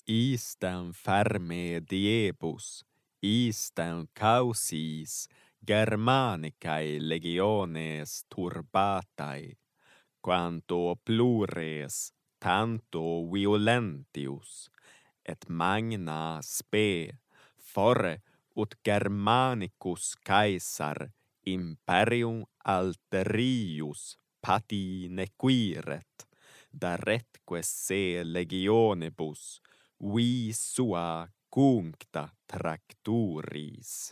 Istem ferme diebus, istem causis Germanicae legiones turbatae, quanto plures tanto violentius, et magna spe fore ut Germanicus Caesar imperium alterius pati nequiret, daretque se legionibus vi sua cuncta tracturis.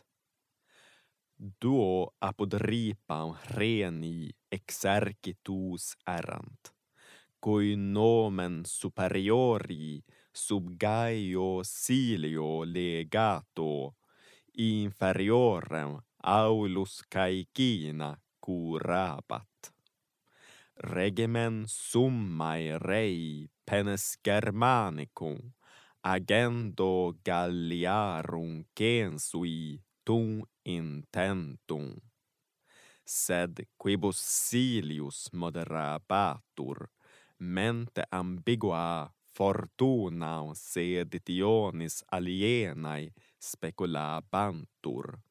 Duo apud ripam reni exercitus erant, cui nomen superiori sub Gaio Silio legato, inferiorem Aulus Caecina curabat. Regimen summae rei penes Germanicum, agendo Galliarum censui intentum. Sed quibus Silius moderabatur, mente ambigua fortunam seditionis alienae speculabantur.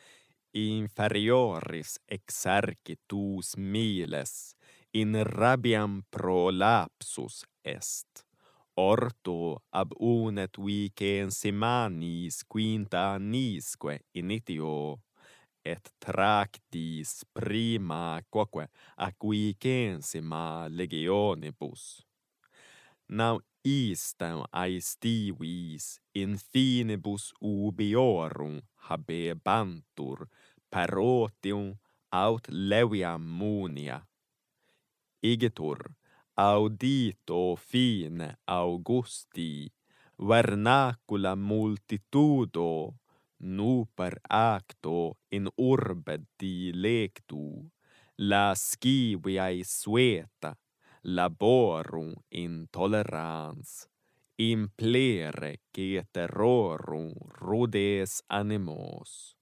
Inferioris exercitus miles in rabiam prolapsus est. Orto ab unet vicensi manis quinta annisque initio, et tractis prima quoque ac vicensima legionibus. Nam istem aestivis in finibus ubiorum habebantur per otium aut leviam munia. Igitur audito fine Augusti vernacula multitudo nuper acto in urbe dilectu, lasciviae sueta laborum intolerans, implere ceterorum rudes animos.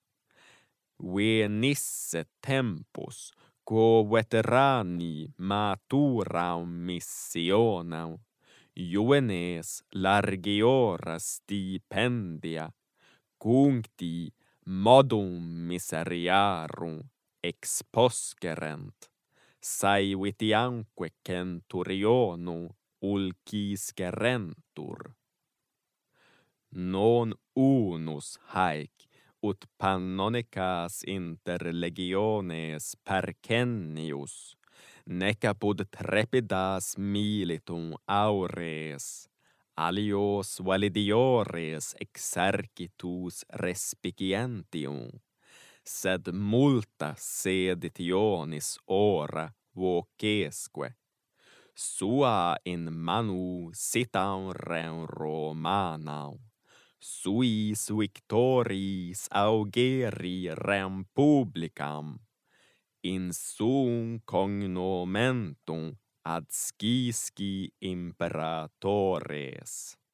Venisse tempus quo veterani maturam missionam, juvenes largiora stipendia, cuncti modum miseriarum exposcerent, saevitiamque centurionum ulciscerentur. Non unus haec ut Pannonicas inter legiones percennius, nec apud trepidas militum aureis, alios validiores exercitus respicientium, sed multa seditionis ora vocesque. Sua in manu sitam rem Romanam, suis victoris augeri rem publicam, in suum cognomentum adscisci imperatores.